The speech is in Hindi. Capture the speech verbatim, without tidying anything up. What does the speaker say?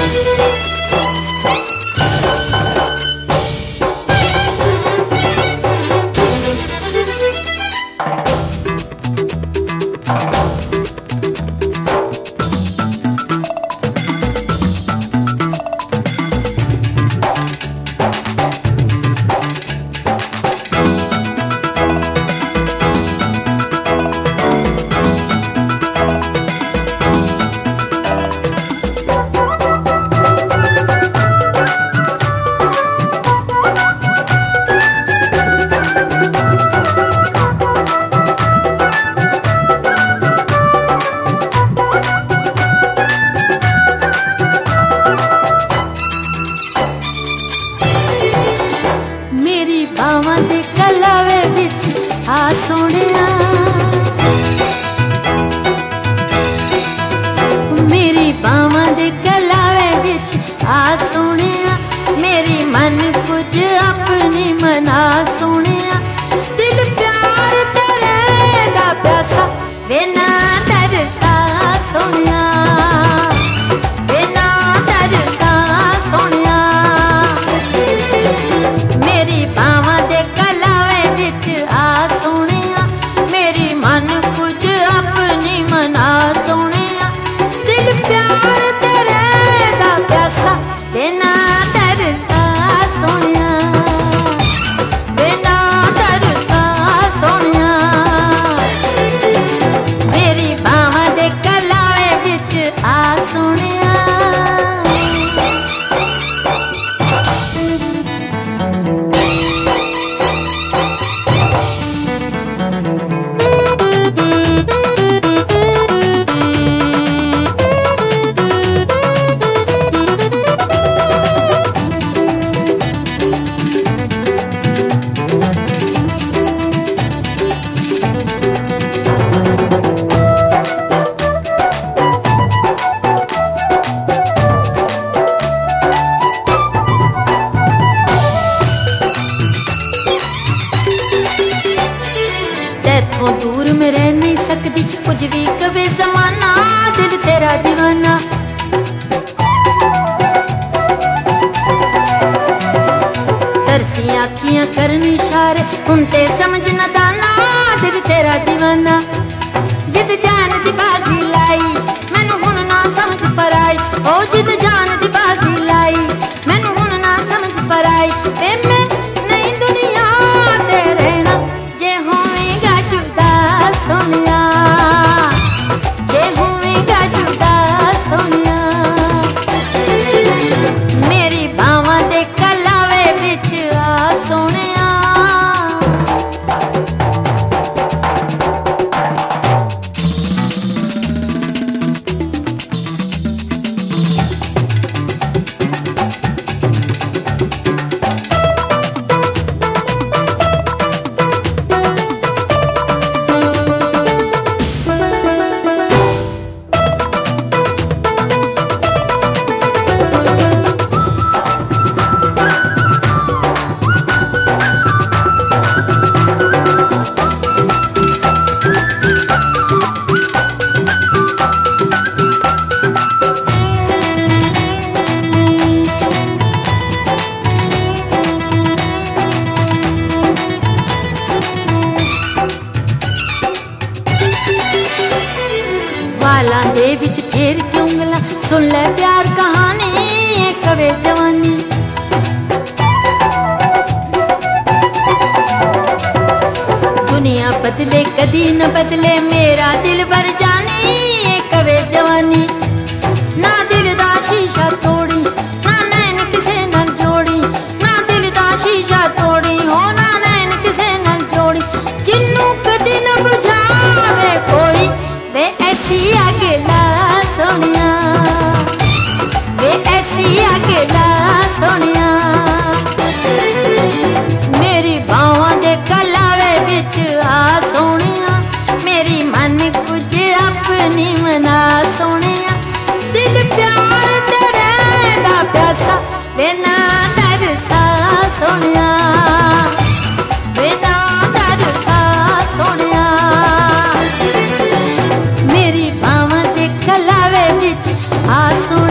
बावां दे कलावे विच आ सोहणिया, मेरी बावां दे कलावे विच आ सोहणिया, मेरी मन कुछ अपनी मना सोहणिया, दिल प्यार तेरे दा प्यासा वे ना तरसा सोहणिया, वे ना तरसा सोहणिया, मेरी बावां दे कलावे विच आ सोहणिया, मेरी मन कुछ अपनी मना सोहणिया, दिल प्यार तेरे दा प्यासा वे ना तरसा सोहणिया, वे ना तरसा सोहणिया, मेरी बावां दे कलावे विच आ सोहणिया। तैथों दूर में रह नहीं सकती कुछ भी कवे जमाना, दिल तेरा दीवाना, तरसी आखियां करनी इशारे हुण ते समझ न दाना, दिल तेरा दीवाना, जिद जान दी बाजी लाई मैनू हुण ना समझ पर आई, ओ जिद जान दी बाजी लाई मैनू हुण ना समझ पर आई, ते मैं नहीं दुनिया ते रहना जे होवेगा जुदा सोहणिया, जे होवेगा जुदा सोहणिया, मेरी बावां दे कलावे विच आ सोहणिया। वालां दे विच फेर के उंगला सुन ले प्यार कहानी ये कवे जवानी, दुनिया बदले कदी न बदले मेरा दिल भर जानी ये कवे जवानी, ना दिल दा शीशा तोड़ी ना नैन किसे नाल जोड़ी, ना दिल दा शीशा तोड़ी हो ना नैन किसे नाल जोड़ी, जिन्नू कदी न बुझावे कोई वे ऐसी अकेला सोहणिया, वे ऐसी अकेला सोहणिया, मेरी बावां दे कलावे विच आ सोहणिया, मेरी मन कुछ अपनी मना सोहणिया, दिल प्यार तेरे दा प्यासा वे ना तरसा सोहणिया, वे ना तरसा सोहणिया, मेरी बावां दे कलावे विच आ सोहणिया।